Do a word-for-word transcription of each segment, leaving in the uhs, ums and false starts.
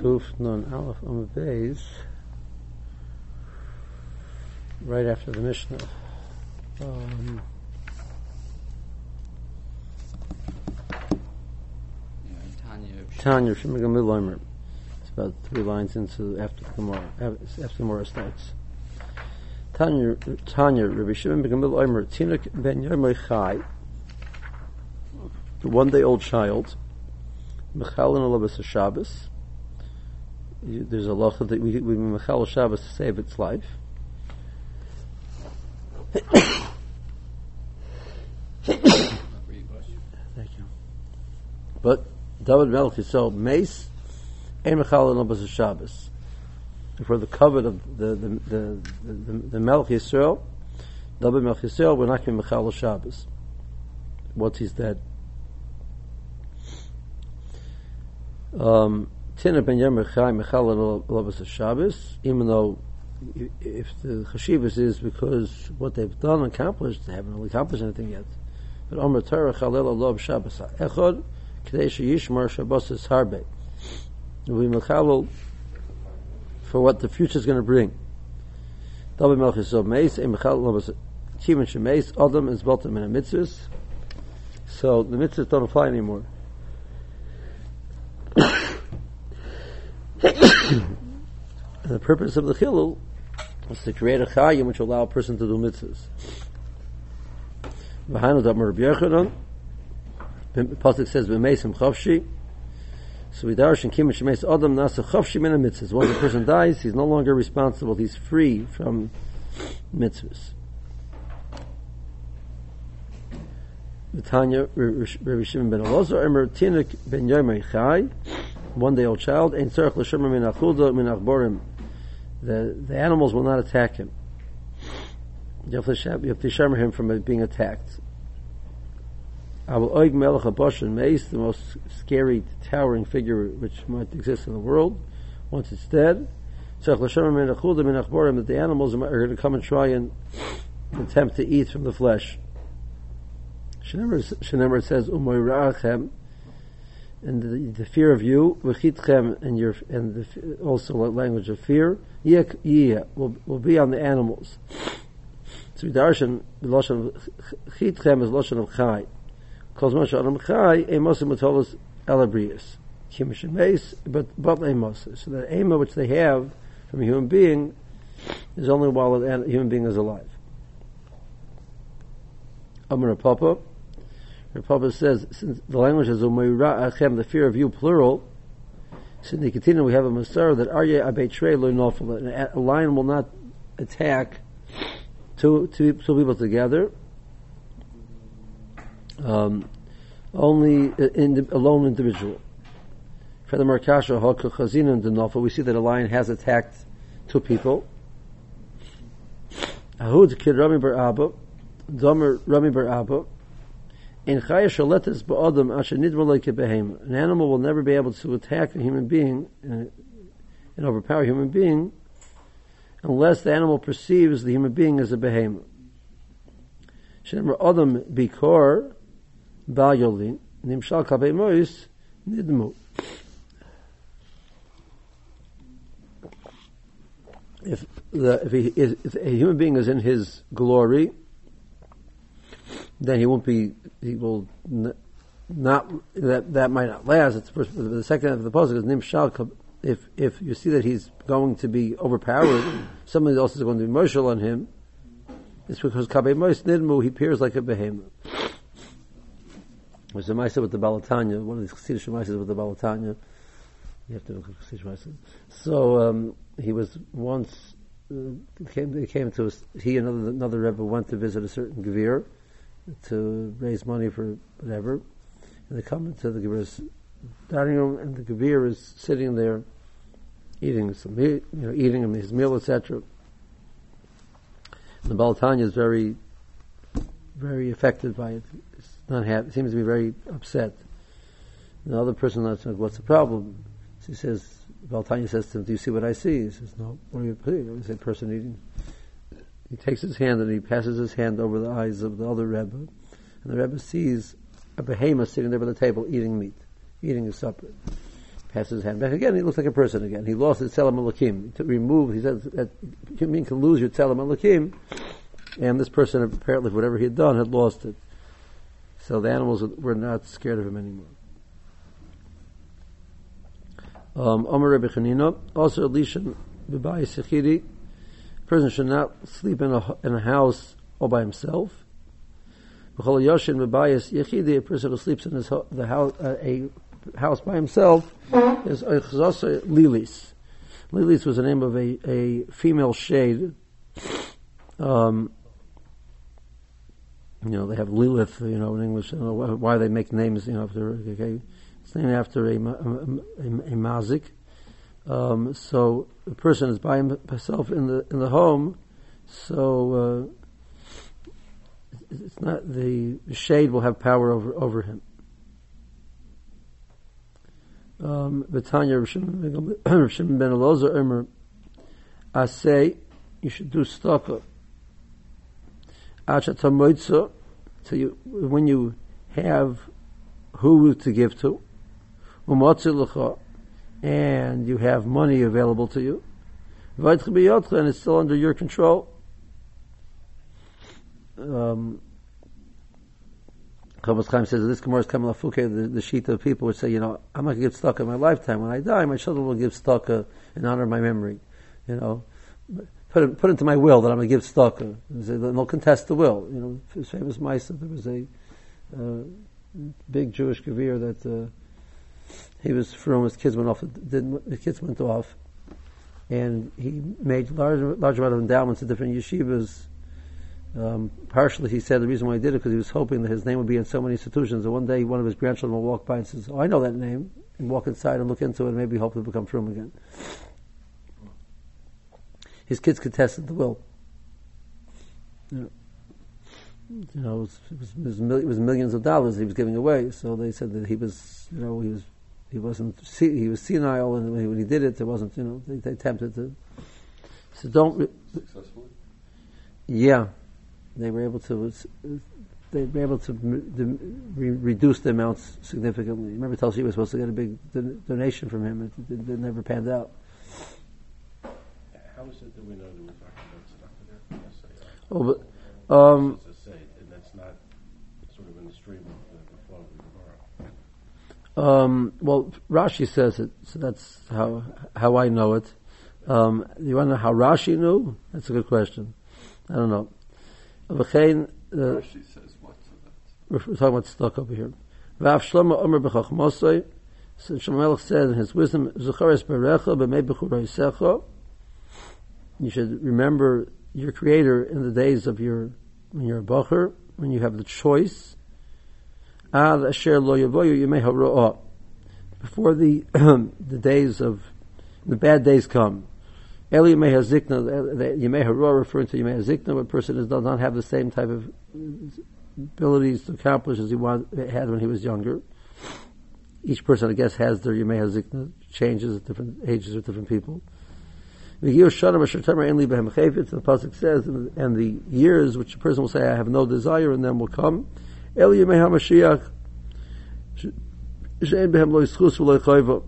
Kuf Nun Aleph Amud Beis, right after the Mishnah. Um, Tanya from Megamil Omer. It's about three lines into after the Gemara. After the Gemara starts. Tanya, Tanya, Rabbi Shimon Megamil Omer, Tinuk ben Yomei Chai, one day old child, Mechalin Alabas Shabbos. There's a lacha that we we Mechal Shabbos to save its life. Thank you. But David Melch Yisrael Mace and Mechal Alabas Shabbos. For the covet of the the the the, the Melch Yisrael, David Melch Yisrael, we're not going to Mechal Shabbos. Once he's dead. Um, Tina ben Yemer Chai Mechal Alabas Shabbos, even though if the Chashivas is because what they've done and accomplished, they haven't really accomplished anything yet. But Omer Torah Chalel Alab Shabbos Echad K'dei Sheyishmar Shabbos is Harbe. We Mechal for what the future is going to bring. David Melch Yisrael Meis and Mechal Alabas Timan Shemeis Adam is Baltam in a mitzvahs. So the mitzvahs don't apply anymore. And the purpose of the chilul is to create a chayim which will allow a person to do mitzvahs. V'hainu d'amar Rabbi Yochanan, the pasuk says v'meisim chavshi. So we darshan kim shemeis adam nasa chavshi min mitzvahs. Once a person dies, he's no longer responsible. He's free from mitzvahs. Tanya Rabbi Shimon ben Elazar Emer Tinuk ben Yomei Chai, one day old child, ein tzarich l'shomer min achuda min achborim. The the animals will not attack him. You have to shamar him from being attacked. Avol oig melech habashan meis, the most scary, towering figure which might exist in the world. Once it's dead, tzarich l'shomer min achuda min achborim, that the animals are going to come and try and attempt to eat from the flesh. Shenemer says umoy ra'achem, and the, the fear of you, v'chitchem, and your and the, also a language of fear, yek yeh will will be on the animals. So darshan the lashon chitchem is lashon of chai. Calls Moshe Adam chai emosim matolos elabrius kimishin meis, but but emosim. So the ema which they have from a human being is only while a human being is alive. Amar Papa. The Papa says, since the language is the fear of you, plural, so in the continue we have a Masar that Arye Abetrei Lo Nofel, a lion will not attack two, two, two people together, um, only in, a lone individual. For the Markasha Haka Chazina and the Nofel, we see that a lion has attacked two people. Ahud Kid Rami Bar Abba, Domer Rami Bar Abba, in Chaya Shaletis Ba'adam Asher Nidma Like a Behemoth. An animal will never be able to attack a human being and, and overpower a human being unless the animal perceives the human being as a behemoth. Shenemar Adam Bikor Ba'yolin Nimshal Kabei Mois Nidmu. If the if he is if a human being is in his glory, then he won't be, he will n- not, that that might not last. It's first, the second half of the pasuk is Nimshal. If if you see that he's going to be overpowered, somebody else is going to be martial on him, it's because Kabei Mois Nidmu, he appears like a behemoth. There's a Maisa with the Balatanya, one of these Chassidish Maisas with the Balatanya. You have to look at Chassidish Maisa. So, um, he was once, uh, came, they came to, a, he and another, another Rebbe went to visit a certain Gevir, to raise money for whatever, and they come into the Gevir's dining room, and the Gevir is sitting there eating some meat, you know, eating his meal, et cetera. And the Balatanya is very, very affected by it. It's not happy. Seems to be very upset. And the other person asks, "What's the problem?" So he says, Balatanya says to him, "Do you see what I see?" He says, "No. What are you seeing?" He said, "Person eating." He takes his hand and he passes his hand over the eyes of the other Rebbe, and the Rebbe sees a behemoth sitting there by the table eating meat, eating his supper. passes his hand back again, he looks like a person again. He lost his Tzelem Elokim. To remove, he says that you mean can lose your Tzelem Elokim, and this person apparently, whatever he had done, had lost it. So the animals were not scared of him anymore. Um, Omer Rebbe Chanina, also Elisha B'bayis Yechidi, a person should not sleep in a, in a house all by himself. B'chol Yoshin B'bayis Yechidi, a person who sleeps in his ho- the house, uh, a house by himself, is Echzasa Lilis. Lilis was the name of a, a female shade. Um, you know, they have Lilith, you know, in English. I don't know why they make names, you know, after, okay. It's named after a, a, a, a mazik. Um, so the person is by himself in the in the home, so uh, it's not the shade will have power over over him. Betanya Rav Shimon ben Elazar Omer, I say you should do staka. Achata moitza, so you when you have who to give to. And you have money available to you, and it's still under your control. Um, Chavis Chaim says that this Gemara is coming off the, the sheet of people would say, you know, I'm not going to give tzedakah in my lifetime. When I die, my children will give tzedakah in honor of my memory. You know, put it, put into my will that I'm going to give tzedakah. And they'll contest the will. You know, his famous Maisa, there was a uh, big Jewish Gevir that. Uh, He was from his kids went off. Didn't, his kids went off, and he made large, large amount of endowments to different yeshivas. Um, partially, he said the reason why he did it because he was hoping that his name would be in so many institutions. And one day, one of his grandchildren will walk by and says, "Oh, I know that name," and walk inside and look into it, and maybe hope to become frum again. His kids contested the will. You know, you know it, was, it, was, it, was mil- it was millions of dollars he was giving away. So they said that he was, you know, he was. He wasn't. He was senile, and when he did it, it wasn't. You know, they, they attempted to. So don't. Re- Successfully. Yeah, they were able to. They were able to re- reduce the amounts significantly. Remember, Telshi was supposed to get a big don- donation from him. It, it, it never panned out. How is it that we know that we're talking about stuff there? Yes, I, oh, but um, as I say, and that's not sort of in the stream of the, the flow of the Gemara. Um, well, Rashi says it, so that's how how I know it. Um, you want to know how Rashi knew? That's a good question. I don't know. Rashi says what to that? We're, we're talking about stuck over here. Rav Shlomo Omer b'chachmosoi. So Shlomo Melech said in his wisdom, "Zuchares berecha b'mei b'churaisecha." You should remember your Creator in the days of your when you're a bacher, when you have the choice. Ad asher lo yavoyu yemei haro'ah. Before the the days of the bad days come. Eli yemei hazikna, yemei haro'ah referring to yemei hazikna, when a person does not have the same type of abilities to accomplish as he was, had when he was younger. Each person, I guess, has their yemei hazikna changes at different ages with different people. The pasuk says, and the years which a person will say, I have no desire in them will come. Eli yemei hamashiach, she'en behem lo yischus v'lo yichayva.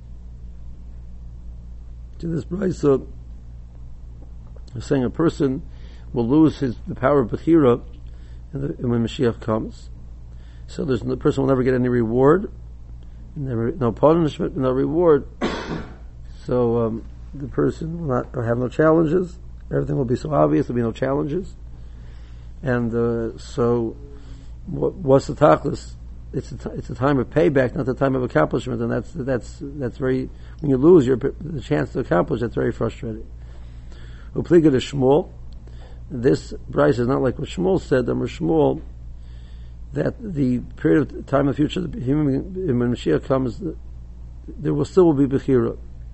To this brayso, saying a person will lose his the power of bechira when Mashiach comes. So there's the person will never get any reward, never, no punishment, no reward. So um, the person will not will have no challenges. Everything will be so obvious. There'll be no challenges. And uh, so, what, what's the tachlis? It's a t- it's a time of payback, not the time of accomplishment, and that's that's that's very. When you lose your the chance to accomplish, that's very frustrating. Upliga to Shmuel. This Bryce is not like what Shmuel said. Amar Shmuel, that the period of time in the future, the human when Mashiach comes, there will still be bechira.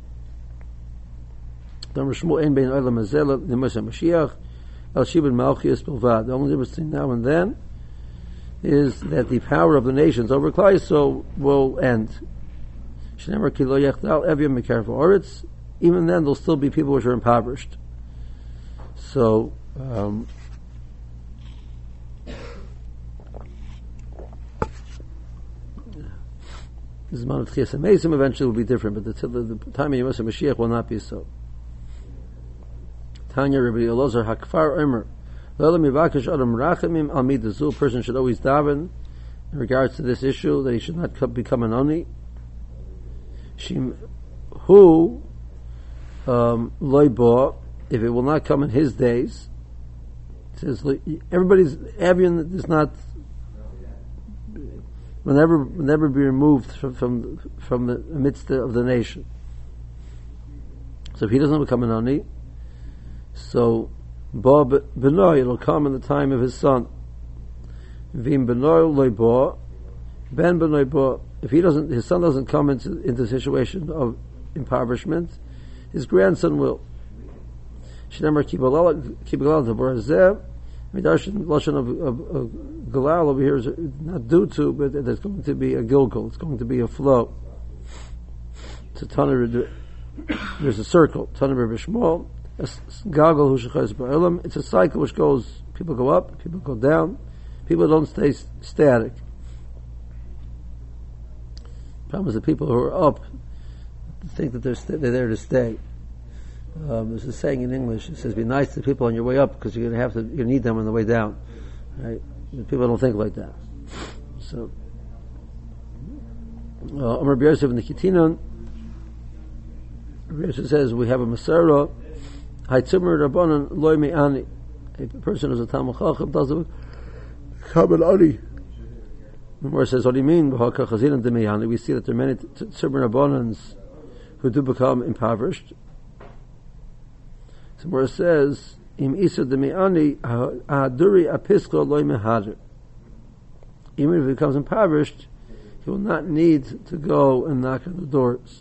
Amar Shmuel ein bein olam hazeh l'moshe Mashiach el shibud malchus bilvad. The only difference between now and then is that the power of the nations over Klal Yisrael will end. Shneimar ki lo yechdal evyam mikarav haaretz. Even then, there'll still be people which are impoverished. So, um, The Zman of Tchias HaMeisim eventually will be different, but the, the, the time of Yemasa Mashiach will not be so. Tanya Rabbi Elazar Hakfar Omer. A person should always daven in regards to this issue, that he should not become an oni. Who um, loibo, if it will not come in his days, it says everybody's Avian is not will never will never be removed from from, from the midst of the nation. So if he doesn't become an oni, so Ba Benoy, it'll come in the time of his son. Vim Benoy loibo, Ben Benoy bo. If he doesn't, his son doesn't come into into a situation of impoverishment, his grandson will. Shneimar kibalal kibalal debarazeh. Midarshin lashon of galal over here is not due to, but there's going to be a gilgal. It's going to be a flow. It's a tanner. There's a circle. Tanner b'shmol. It's a cycle which goes, people go up, people go down, people don't stay static. The problem is the people who are up think that they're, st- they're there to stay. Um, there's a saying in English, it says, be nice to people on your way up because you're going to have to, you're going to need them on the way down. Right? People don't think like that. So, Amar B'Yosef in the Kitinon, B'Yosef says, we have a Masera, a person who's a Talmud Chacham doesn't become an Ani. The Gemara says, what do you mean? We see that there are many Tzimmer Rabbanans who do become impoverished. The Gemara says, Im Isa Demiani Ahaduri Apisko Loi Mehader. Even if he becomes impoverished, he will not need to go and knock on the doors.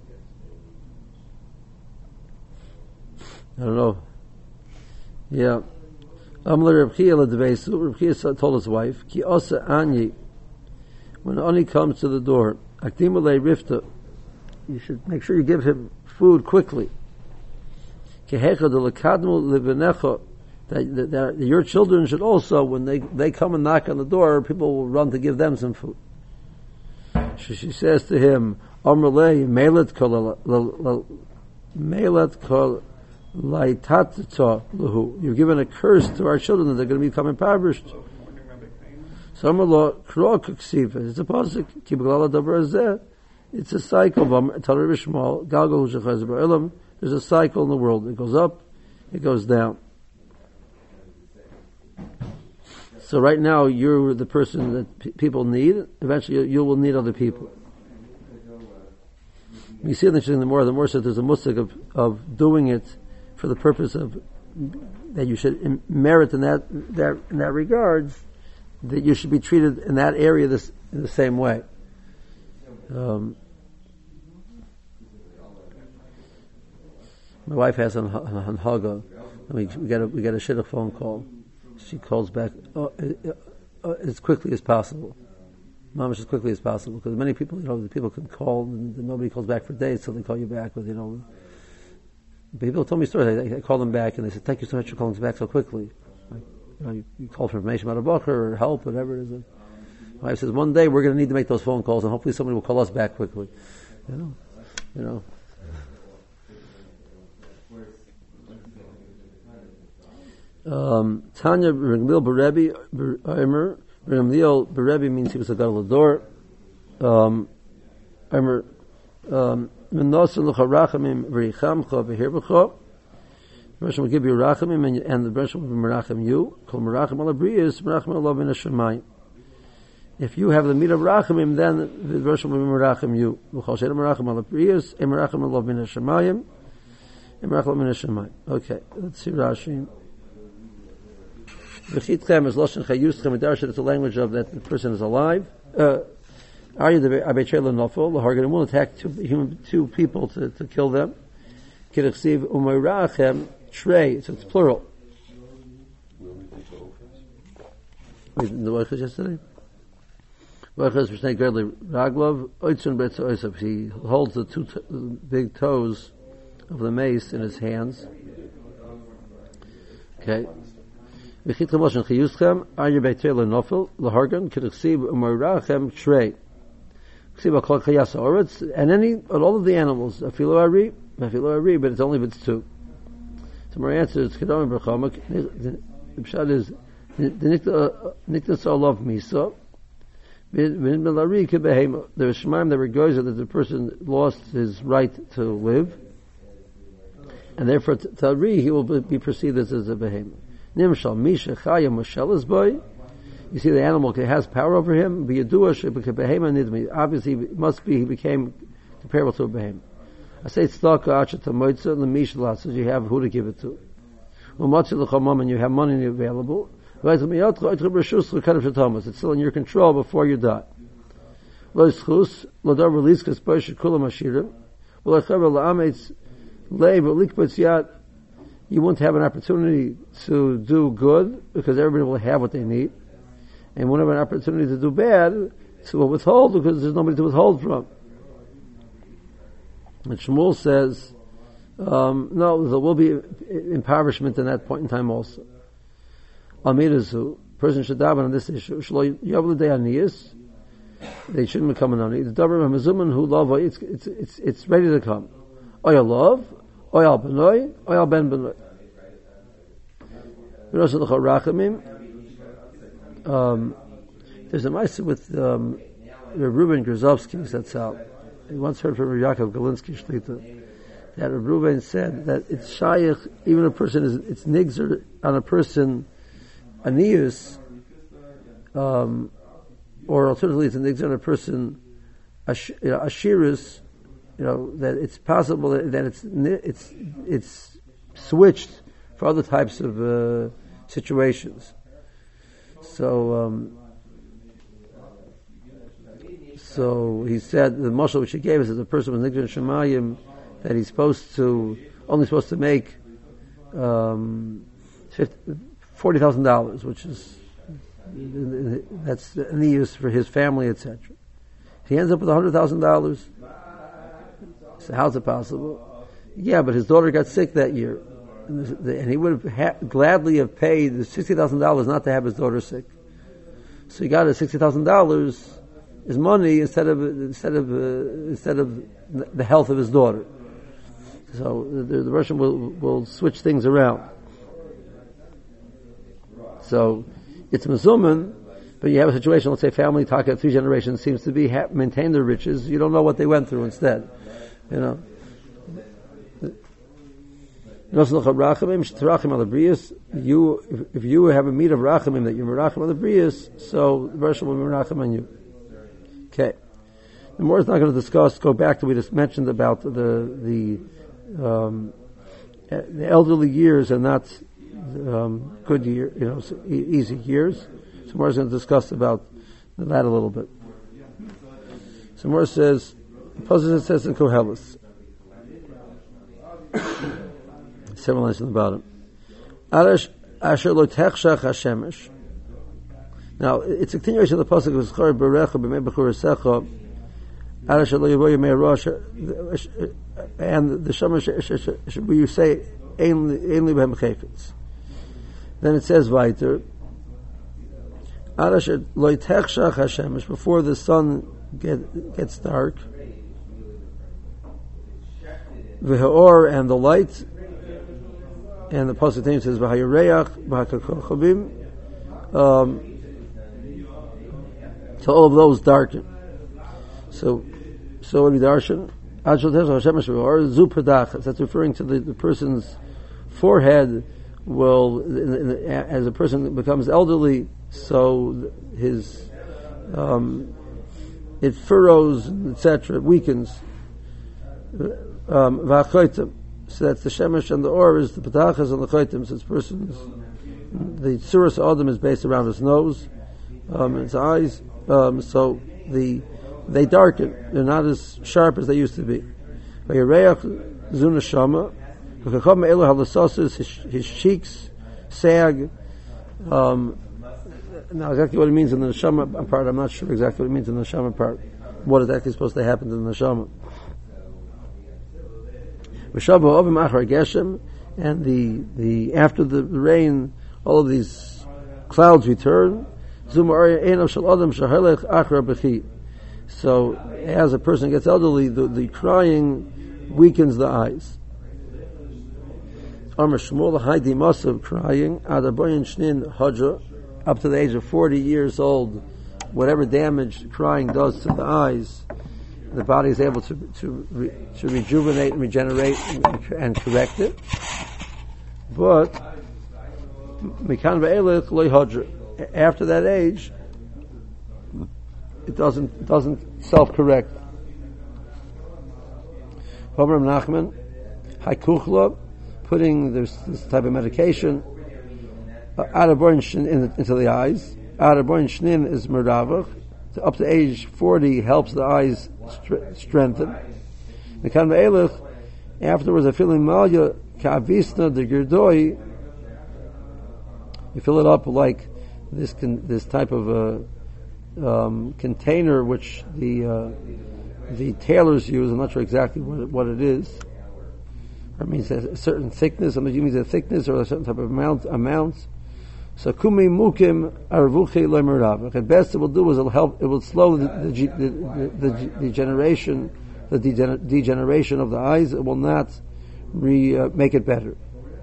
I don't know. Yeah. Amler Reb Chia Ledveisu. Reb Chia told his wife, Ki Osa Anyi. When Ani comes to the door, Akdimulei Rifta. You should make sure you give him food quickly. Ki Hecha de Lekadmu Levenecha. That, that your children should also, when they, they come and knock on the door, people will run to give them some food. She, she says to him, Amrlei Melet Kol Melet Kol You've given a curse to our children that they're going to become impoverished. It's a pasuk. It's a cycle. There's a cycle in the world. It goes up, it goes down. So right now you're the person that p- people need. Eventually you will need other people. You see in the more, the more so there's a musik of, of doing it for the purpose of that you should merit in that, that in that regards, that you should be treated in that area this in the same way. Um, my wife has on on Haga. We, we get a we get a shidduch phone call. She calls back uh, uh, uh, as quickly as possible, mamish as quickly as possible, because many people, you know, the people can call and nobody calls back for days, so they call you back with, you know. People told me stories. I, I called them back and they said, "Thank you so much for calling us back so quickly." Like, you know, you, you call for information about a book or help, whatever it is. My wife says, "One day we're going to need to make those phone calls, and hopefully somebody will call us back quickly." You know, you know. Um, Tanya Ramil Berebi Eimer Ramil Berebi means he was a gadol ador. Um, Eimer. Um, the Rebbe will give you rachamim, and, and the Rebbe will be merachim you. Kol merachim ala briyos, merachim ala min hashamayim. If you have the meat of rachamim, then the Rebbe will be merachim you. V'chol she'ena merachim ala briyos, and merachim ala min hashamayim, and merachim ala min hashamayim. Okay, let's see Rashi. V'chitchem is loshen chayustchem idarshet. It's a language of that the person is alive. Uh, Are you the Abechela Nofel? The Hargan will attack two human two people to, to kill them. Kidachsiv umayrachem trey. So it's plural. The Wachas yesterday. Wachas was saying greatly Raglov Oitzun Betz Oisov. He holds the two t- big toes of the mace in his hands. Okay. V'chitchem Moshe Chiyuschem. Are you Abechela Nofel? The Hargan Kidachsiv umayrachem trey. And any, and all of the animals, afilo ari, afilo ari, but it's only if it's two. So my answer is, Kedom Berchomak, the Pshat is, the Niktas Olav Misa, there are Shemaim that were goes that the person lost his right to live, and therefore Tari he will be perceived as a behemoth. Nimshal Misha Chaya Moshelas boy. You see, the animal has power over him. Obviously, it must be he became comparable to a behemoth. I say tzedakah acha tamoitza l'mishla, so you have who to give it to. And you have money available. It's still in your control before you die. You won't have an opportunity to do good because everybody will have what they need, and won't have an opportunity to do bad, so will withhold because there's nobody to withhold from. And Shmuel says, um, no, there will be impoverishment in that point in time also. Amidazu, person should daven on this issue. They shouldn't become an ani. The davar hamazuman who love it's it's it's it's ready to come. Oya love, oya benoy, oya ben benoy. Um, there's a ma'aseh with um, Reuben Grozovsky that's out. He once heard from Yaakov Galinsky Shlita that Reuben said that it's shaykh, even a person is it's nigzer on a person anius, um, or alternatively it's a nigzer on a person ash, you know, ashiris, you know, that it's possible that, that it's it's it's switched for other types of uh, situations. So, um, so he said the mashal which he gave us is a person with nigzer shemayim that he's supposed to only supposed to make um, forty thousand dollars, which is that's any use for his family, et cetera. He ends up with a hundred thousand dollars. So how's it possible? Yeah, but his daughter got sick that year, and he would have ha- gladly have paid the sixty thousand dollars not to have his daughter sick. So he got his sixty thousand dollars, his money, instead of instead of uh, instead of the health of his daughter. So the, the Russian will will switch things around. So it's mezuman, but you have a situation. Let's say family taka three generations seems to be ha- maintain their riches. You don't know what they went through instead, you know. You, if, if you have a meat of rachamim that you're merachim on the brius, so the Russian will be merachim on you. Okay. The more is not going to discuss. Go back to what we just mentioned about the the um, the elderly years are not um, good year, you know, easy years. So more is going to discuss about that a little bit. So more says, Pasuk says in Koheles. Several lines in the bottom. Asher lo techshach hashemesh. Now it's a continuation of the pasuk of Zchar Berecha b'mei b'chur secha. Asher lo yavoy yemei rosh, and the shemesh where you say ainly b'hem chayfetz. Then it says weiter. Asher lo techshach hashemesh, before the sun get, gets dark. V'ha'or, and the light. And the pasuk name says "V'hayareach v'hakachabim." Um, so all of those darken. So, so what do you darshan? That's referring to the, the person's forehead. Will, as a person becomes elderly, so his um, it furrows, et cetera, weakens. Um, So that's the shemesh and the or is the petachas and the chaytim. So this person's the tzuras adam is based around his nose, um, his eyes. Um, so the they darken; they're not as sharp as they used to be. His, his cheeks sag. Um, now, exactly what it means in the neshama part, I'm not sure exactly what it means in the neshama part. What is actually supposed to happen to the neshama? And the the after the rain, all of these clouds return. So as a person gets elderly, the, the crying weakens the eyes. Amr Shmuel Haidi Masav crying Adaboyin Shnin Hadja up to the age of forty years old, whatever damage crying does to the eyes, the body is able to to, re, to rejuvenate and regenerate and, and correct it. But Mikan Ve'elech Loi Hadja, after that age, it doesn't doesn't self-correct. Homer Nachman Haikuchla, putting this, this type of medication uh, Adaboyin Shnin in the, into the eyes. Adaboyin Shnin is Meravach. Up to age forty helps the eyes stre- strengthen. Mikan Ve'elech, afterwards, a feeling malya ka'avisna de girdoi. You fill it up like this con- this type of a um, container which the uh, the tailors use. I'm not sure exactly what it, what it is. It means a certain thickness. I'm assuming it's a thickness or a certain type of amount. amounts. So kumi mukim arvuchi le'merav. At best, it will do is it will help. It will slow the the, the, the, the degeneration, the degener- degeneration of the eyes. It will not re uh, make it better.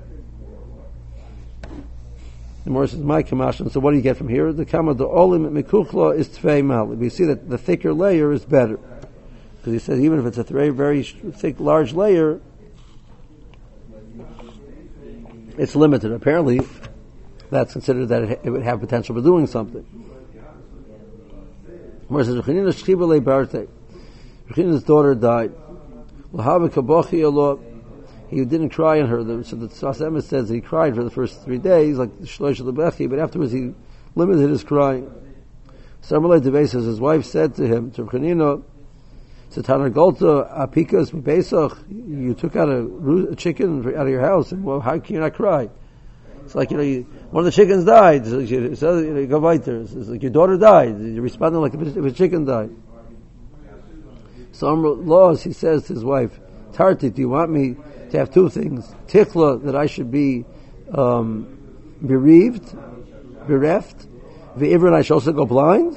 The Morris says, "My kamashon." So, what do you get from here? The kama the olim mikuchla is tvei mal. We see that the thicker layer is better because he says even if it's a very very thick large layer, it's limited. Apparently, that's considered that it, it would have potential for doing something. Whereas Rechinina's daughter died. He didn't cry on her. So the Sfas Emes says he cried for the first three days, like Shlosh Lebechi, but afterwards he limited his crying. Samalei Devei says his wife said to him, to Rechinina, Satanar Golta Apikas Pesach, you took out a, a chicken out of your house, and well, how can you not cry? It's like, you know, you, one of the chickens died, so you, so, you, know, you go right there. It's like your daughter died. You're responding like if a chicken died. So Amr Laws, he says to his wife, Tarti, do you want me to have two things? Tichla, that I should be um, bereaved, bereft. Ve'ivra, and I should also go blind.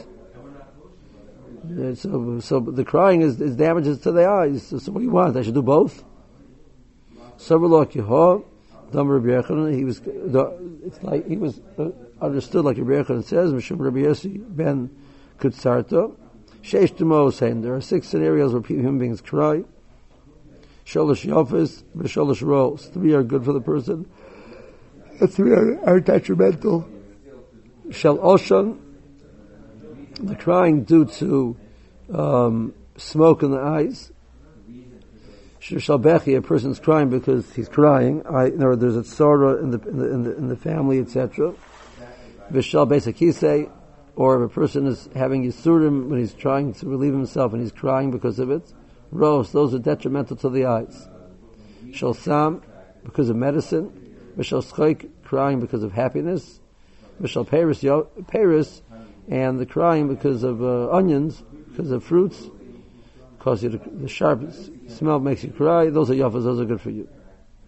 So, so the crying is, is damages to the eyes. So, so what do you want? I should do both? Savrlo Kiho, Dam Rabbi Yochanan, he was, it's like, he was uh, understood like Rabbi Yochanan says, Mishum Rabbi Yossi ben Kutsarto, Sheish Tumo saying, there are six scenarios where human beings cry. Sholosh Yofis, Sholosh Roles. Three are good for the person, and three are, are detrimental. Shel Oshan, the crying due to um, smoke in the eyes. Shel Bechi, a person's crying because he's crying. I, in other words, there's a tzara in the in the in the, in the family, et cetera. V'shel Beisakisei, or if a person is having yisurim when he's trying to relieve himself and he's crying because of it. Rose, those are detrimental to the eyes. Shel Sam, because of medicine. V'shel Schoik, crying because of happiness. V'shel Paris, Paris, and the crying because of uh, onions, because of fruits, because the, the sharp smell makes you cry. Those are yafas, those are good for you.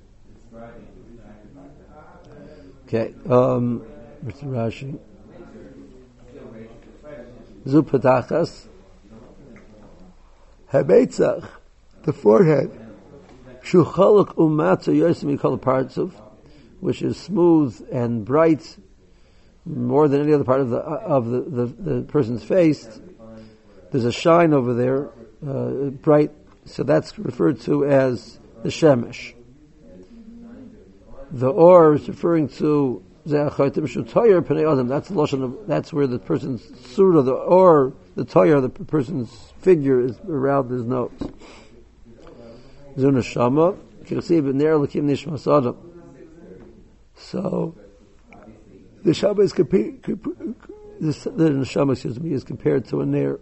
Okay, um, Mister Rashi. Zupatachas. Habeitzach, the forehead. Shuchaluk umatza yosim, you call the parts of, which is smooth and bright, more than any other part of the of the, the, the person's face. There's a shine over there, uh, bright. So that's referred to as the shemesh. The or is referring to that's the lashon of, that's where the person's surah, the or the toyer, the person's figure is around his nose. Zuna shama kirsiv ner lakim nishmas adam. So the shama is compared. The neshama, excuse me, is compared to a ner.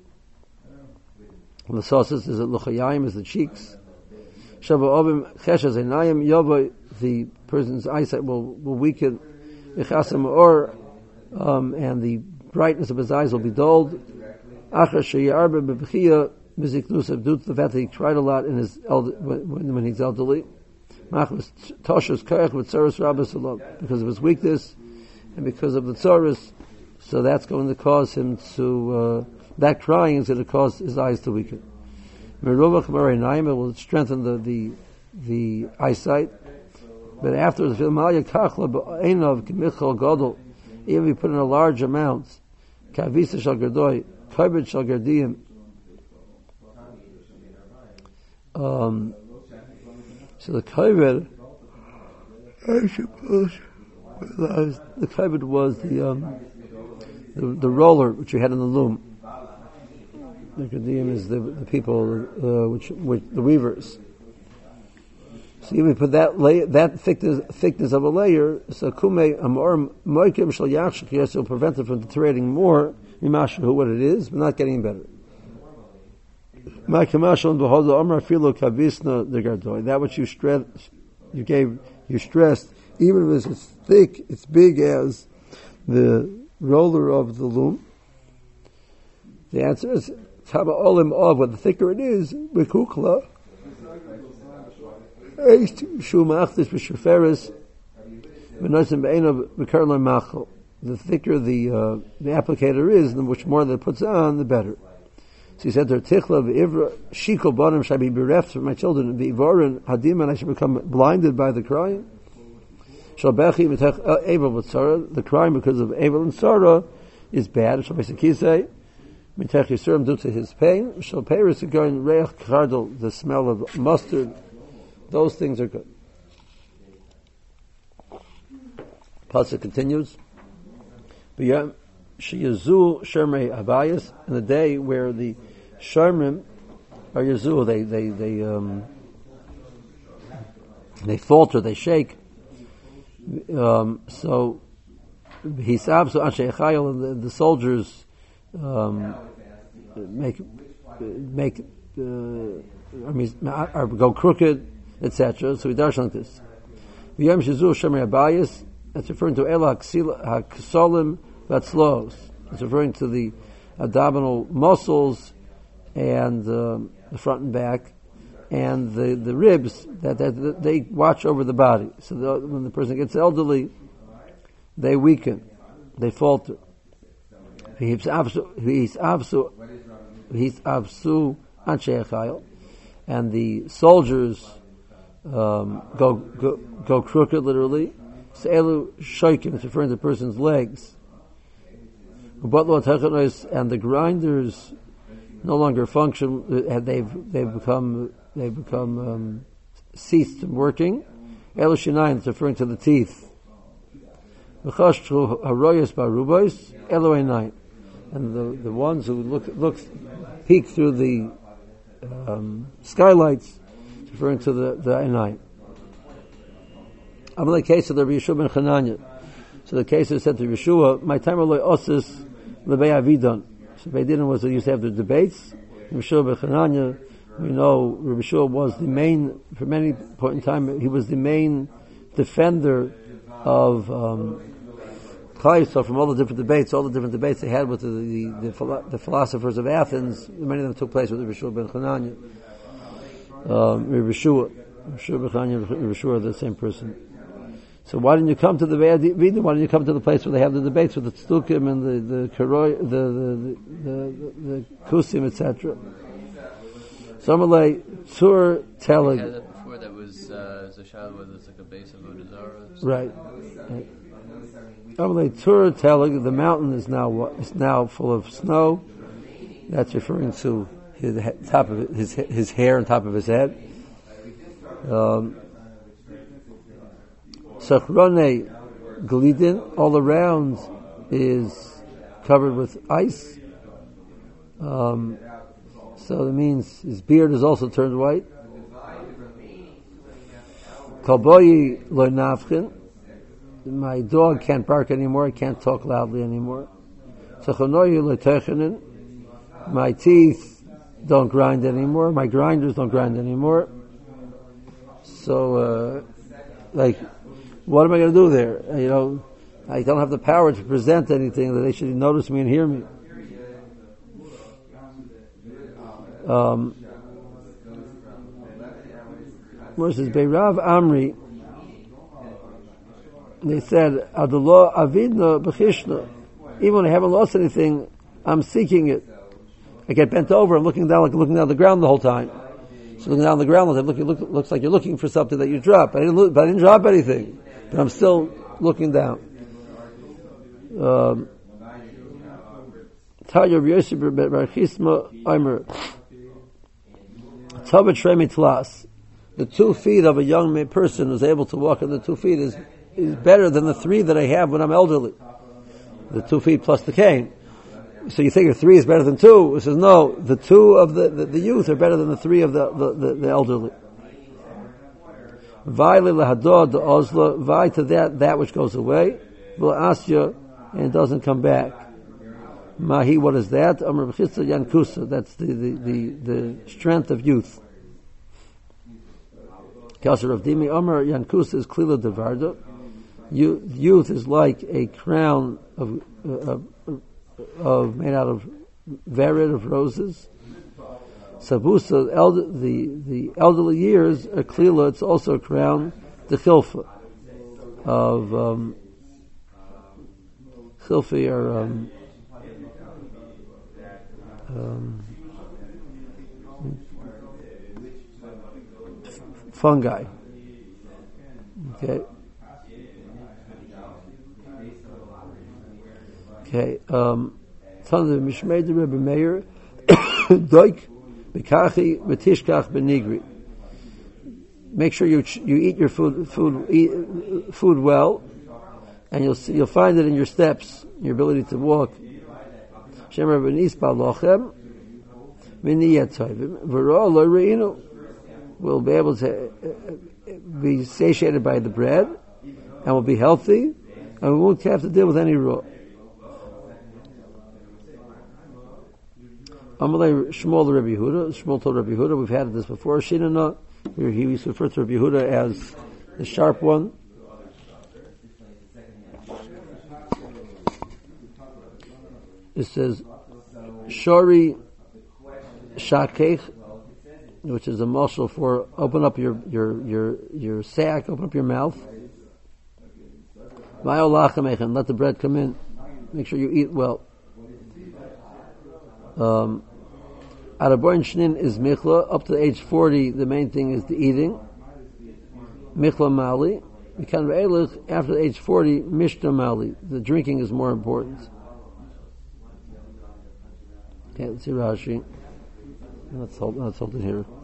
And the sauces is at luchayim, is the cheeks. Shava obim cheshes einayim yova, the person's eyesight will, will weaken. Ichasam or, um, and the brightness of his eyes will be dulled. Achar sheyarba bebechia miziknusav, due to the fact that he cried a lot in his elder, when, when he's elderly. Machmas toshas karach with tzaras rabbis because of his weakness and because of the tzaras. So that's going to cause him to uh, that crying is going to cause his eyes to weaken. It will strengthen the, the, the eyesight. But afterwards, even if you put in a large amount, kavisa shal gerdoi, kavit shal gerdiim, um, so the kavit, I suppose, the kavit was the, um, the, the roller which you had in the loom. The gerdiim is the, the people, uh, which, which, the weavers. So if we put that layer, that thickness, thickness of a layer, so kume amor moikim shal yachshik, yes, will prevent it from deteriorating more, mimashu, what it is, but not getting better. That which you stress, you gave, you stressed, even if it's as thick, it's big as the roller of the loom. The answer is, taba olim of, what the thicker it is, b'kukla, the thicker the uh, the applicator is, the much more that it puts on, the better. So he said to her, Tichla v'ivra shikol bonim shall be bereft from my children, v'ivorin hadim, and I should become blinded by the crying. Shal bechi v'tech evel v'tzara, the crying because of evel and sorrow is bad. Shal beisakisei v'tech yisurim, due to his pain. Shal peiris going reich kardel, the smell of mustard. Those things are good. Pasuk continues. Sheyazu Shermei Abayas, in the day where the Shermim are Yazu, they they they um, they falter, they shake. Um, so Hisab so Anshe Echayil, and the, the soldiers um, make make uh, I mean are, go crooked, et cetera. So we darshan like this. V'yom Shezu Shermei Abayas. That's referring to El HaKsolim Vatzlos. It's referring to the abdominal muscles and uh, the front and back, and the, the ribs that, that, that they watch over the body. So the, when the person gets elderly, they weaken, they falter. He's absu anshe echayil, and the soldiers um, go, go go crooked, literally. Se'elu shoikim, it's referring to the person's legs. And the grinders no longer function, they've, they've become, they've become, um, ceased from working. Elu shinayin, it's referring to the teeth. V'chashtu haroyos barubos, elu einayin. And the, the ones who look, look, peek through the, um, skylights, it's referring to the, the einayin. I'm in the case of the Yeshua ben Chananya. So the case is said to Yeshua, my time of osis lebei avidon. So Beidin was they used to have the debates. Yeshua ben Chananya, we know Yeshua was the main, for many point in time, he was the main defender of um, Klal from all the different debates, all the different debates they had with the the, the, the philosophers of Athens. Many of them took place with Yeshua ben Chananya. Um, Yeshua, Yeshua ben Chananya, Yeshua are the same person. So why didn't you come to the Why didn't you come to the place where they have the debates with the Tzdukim and the the Karoi, the the the, the, the Kusim, et cetera. Somalei Tur Telig. Yeah, that before that was uh, Zashal, whether it's like a base of Odazara. Right. Somalei Tur Telig. The mountain is now is now full of snow. That's referring to his top of his his hair on top of his head. Um, Sachrone Glidin, all around is covered with ice. Um, so that means his beard is also turned white. Kalboyi lo nafkin, my dog can't bark anymore, I can't talk loudly anymore. Sachonoyi lo techenin, my teeth don't grind anymore, my grinders don't grind anymore. So, uh, like, what am I going to do there? You know, I don't have the power to present anything that they should notice me and hear me. Um, versus Beirav Amri, they said, Adullah Avidna Bechishna, even when I haven't lost anything, I'm seeking it. I get bent over and looking down like looking down the ground the whole time. So looking down the ground, it look, look, looks like you're looking for something that you dropped. I didn't look, but I didn't drop anything. But I'm still looking down. Um, the two feet of a young person who's able to walk on the two feet is, is better than the three that I have when I'm elderly. The two feet plus the cane. So you think three is better than two? It says no, the two of the, the, the youth are better than the three of the, the, the, the elderly. Vai lehadod the ozla, vai to that, that which goes away, v'asya, and it doesn't come back. Mahi, what is that? Amr b'chitza yankusa, that's the, the, the, the strength of youth. Kasher of Dimi, Amr yankusa is klila devarda. Youth is like a crown of, uh, of made out of verid of roses. Sabusa, elder, the the elderly years, a klila, it's also a crown, the chilfa of um, chilfi are um, um, fungi. Okay. Okay. Um, Son of Mishmei the Rebbe Meir, Doik b'kachi v'tishkach benigri. Make sure you you eat your food food eat, food well, and you'll see, you'll find it in your steps, your ability to walk. Shemer v'nis ba'lochem v'niyat tovim v'ro lo reinu. We'll be able to be satiated by the bread, and we'll be healthy, and we won't have to deal with any raw. Amalei Shmuel the Rabbi Yehuda. Shmuel told Rabbi Yehuda, we've had this before. Shinana, he used to refer to Rabbi Yehuda as the sharp one. It says Shori Shakech, which is a muscle for open up your your your your sack, open up your mouth. Ma'olachamechan, let the bread come in. Make sure you eat well. Um, Araboin Shnin is Michla. Up to age forty, the main thing is the eating. Michla Mali. After age forty, Mishna Mali. The drinking is more important. Okay, let's see Rashi. Let's hold, let's hold it here.